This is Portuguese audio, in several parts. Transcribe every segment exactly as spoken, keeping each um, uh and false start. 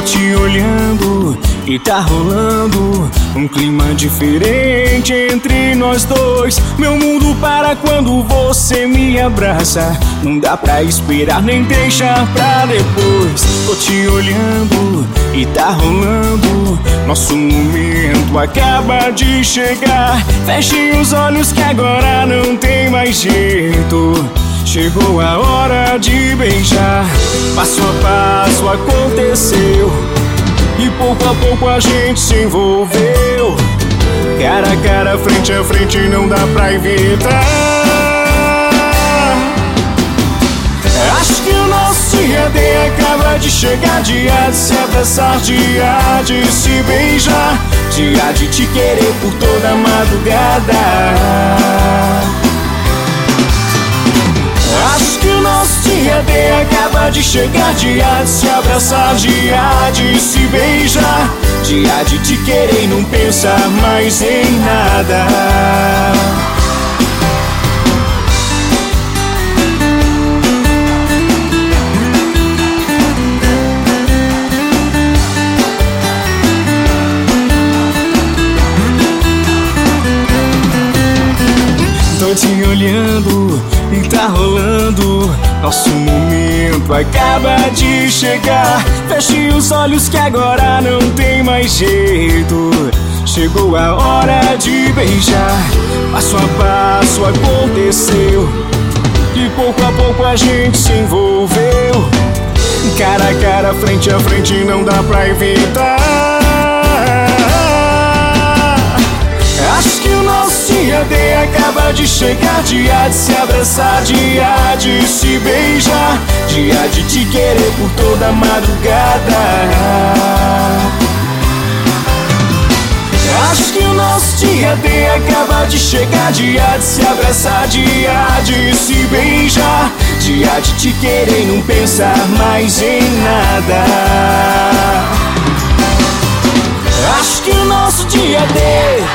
te olhando e tá rolando um clima diferente entre nós dois. Meu mundo para quando você me abraça. Não dá pra esperar nem deixar pra depois. Tô te olhando e tá rolando, nosso momento acaba de chegar. Feche os olhos que agora não tem mais jeito. Chegou a hora de beijar. Passo a passo aconteceu e pouco a pouco a gente se envolveu. Cara a cara, frente a frente, não dá pra evitar. Acho que o nosso dia D acaba de chegar. Dia de se abraçar, dia de se beijar, dia de te querer por toda a madrugada. Acho que o nosso dia D acaba de chegar. Dia de se abraçar, dia de se beijar, dia de te querer e não pensar mais em nada. Tô te olhando e tá rolando, nosso momento acaba de chegar. Feche os olhos que agora não tem mais jeito. Chegou a hora de beijar. Passo a passo aconteceu e pouco a pouco a gente se envolveu. Cara a cara, frente a frente, não dá pra evitar. Acho que o nosso dia D acaba de chegar. Dia de se abraçar, dia de se beijar, dia de te querer por toda a madrugada. Acho que o nosso dia D acaba de chegar. Dia de se abraçar, dia de se beijar, dia de te querer e não pensar mais em nada. Acho que o nosso dia D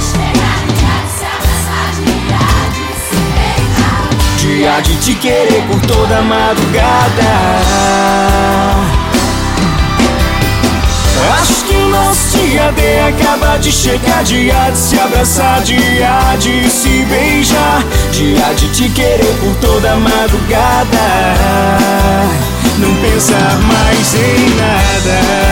dia de te querer por toda a madrugada. Acho que o nosso dia D acaba de chegar. Dia de se abraçar, dia de se beijar, dia de te querer por toda a madrugada. Não pensar mais em nada.